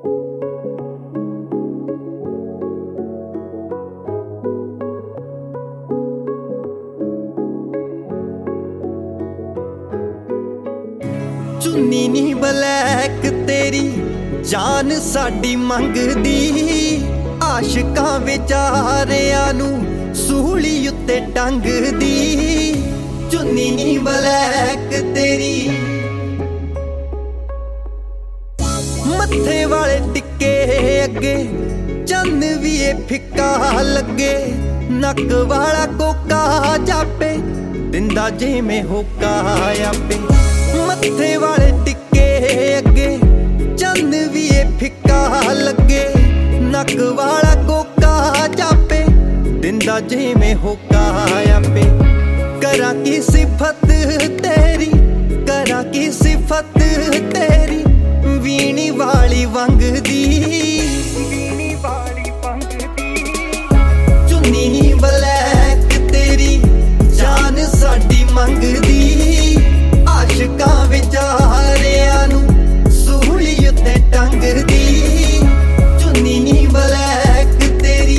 चुन्नी नी ब्लैक तेरी जान साडी मंगदी, आशिकां विचारियां नू सूली उत्ते टंगदी। चुन्नी नी ब्लैक तेरी मत्थे वाले टिक्के अगे चंद भी फिक्का लगे, नक वाला कोका जापे दिंदा जिवें होका आपे। मत्थे वाले टिक्के अगे चंद भी फिक्का लगे, नक वाला कोका जापे दिंदा जिवें होका आपे। करा की सिफत तेरी, करा की सिफत तेरी वीणी वाली वंगदी, वीणी वाली वंगदी। चुन्नी ब्लैक तेरी जान साडी मंगदी, आशिकां विचारियां नू सूली उत्ते टंगदी। चुन्नी ब्लैक तेरी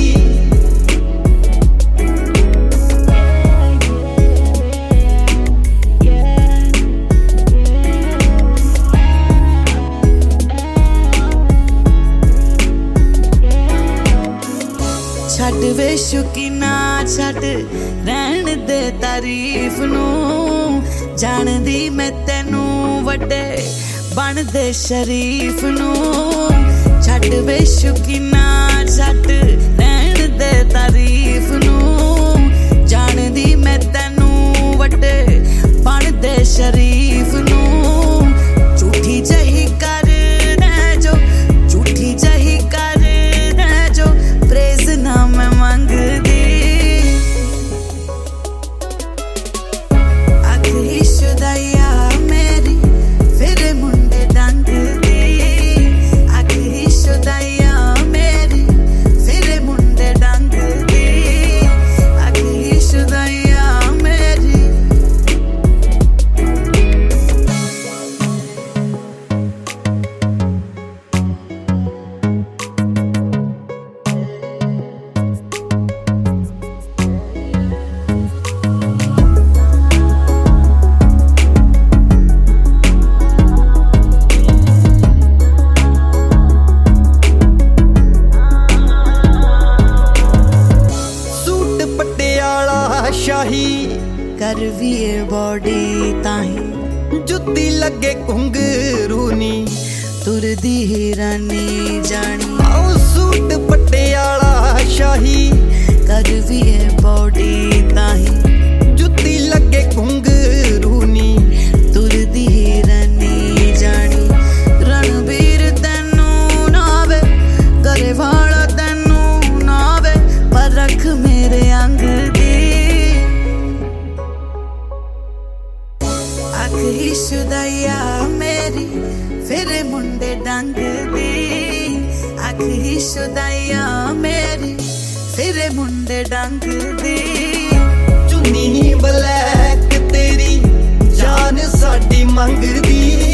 छड्ड वे शौकीना छड्ड रहन दे तारीफ नू, जानदी मैं तेनू वड्डे बन दे शरीफ नू। छड्ड वे शौकीना छड्ड रहन दे तारीफ नू, जानदी मैं तेनू वड्डे बन दे शरीफ नू। झूठी जही कर रह जो, झूठी जही कर रह जो, प्रेज ना मैं मंगदी। आखिरी शुदाइया मेरी फिर मुंडे डंगदी, आखिरी शुदाइया मेरी फिर मुंडे डंगदी, आखिरी शुदाइया मेरी। शाही कर भी बॉडी ताही, जुत्ती लगे घुंघरू नी तुरदी हिरानी जानी। आओ सूट पटियाला शाही कर भी बॉडी ताही, जुत्ती लगे घुंघरू नी तुरदी हिरानी जानी। रणबीर तैनू नावे करे वाला तैनू नावे, पर रख मेरे अंग दी। आखिरी शुदाइया मेरी फिर मुंडे डंगदी, आखिरी शुदाइया मेरी फिर मुंडे डंगदी। चुन्नी ब्लैक तेरी जान साडी मंगदी,